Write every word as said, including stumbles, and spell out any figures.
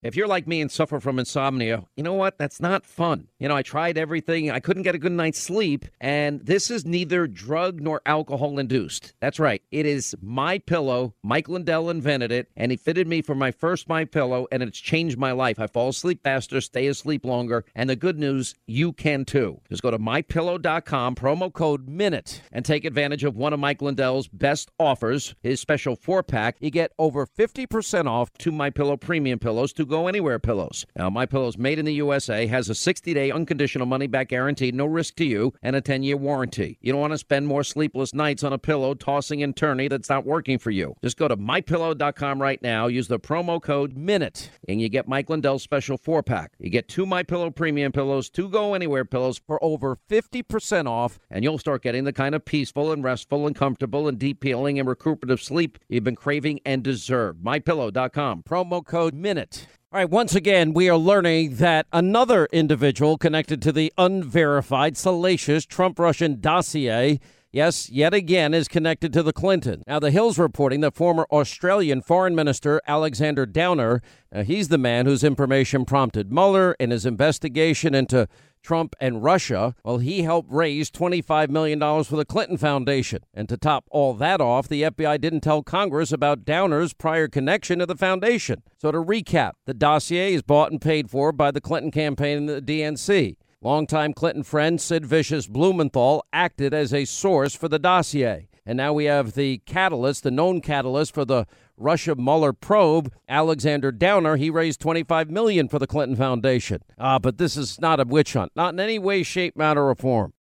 If you're like me and suffer from insomnia, you know what? That's not fun. You know, I tried everything. I couldn't get a good night's sleep, and this is neither drug nor alcohol induced. That's right. It is MyPillow. Mike Lindell invented it, and he fitted me for my first MyPillow, and it's changed my life. I fall asleep faster, stay asleep longer, and the good news, you can too. Just go to my pillow dot com, promo code MINUTE, and take advantage of one of Mike Lindell's best offers, his special four-pack. You get over fifty percent off two MyPillow premium pillows to go anywhere pillows. Now, MyPillow's made in the U S A, has a sixty-day unconditional money-back guarantee, no risk to you, and a ten-year warranty. You don't want to spend more sleepless nights on a pillow tossing and turning that's not working for you. Just go to my pillow dot com right now, use the promo code MINUTE, and you get Mike Lindell's special four-pack. You get two MyPillow premium pillows, two go anywhere pillows for over fifty percent off, and you'll start getting the kind of peaceful and restful and comfortable and deep healing and recuperative sleep you've been craving and deserve. my pillow dot com, promo code MINUTE. All right, once again, we are learning that another individual connected to the unverified, salacious Trump-Russian dossier, yes, yet again, is connected to the Clintons. Now, The Hill's reporting that former Australian Foreign Minister Alexander Downer, uh, he's the man whose information prompted Mueller in his investigation into Trump and Russia. Well, he helped raise twenty-five million dollars for the Clinton Foundation. And to top all that off, the F B I didn't tell Congress about Downer's prior connection to the foundation. So to recap, the dossier is bought and paid for by the Clinton campaign and the D N C. Longtime Clinton friend Sid Vicious Blumenthal acted as a source for the dossier. And now we have the catalyst, the known catalyst for the Russia Mueller probe, Alexander Downer. He raised twenty-five million dollars for the Clinton Foundation. Ah, but this is not a witch hunt, not in any way, shape, matter, or form.